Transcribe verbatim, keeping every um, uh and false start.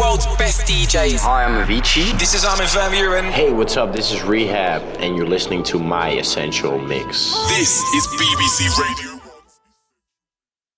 world's best D Js. Hi, I'm Avicii. This is Armin van Buuren. Hey, what's up? This is Rehab, and you're listening to My Essential Mix. This is B B C Radio.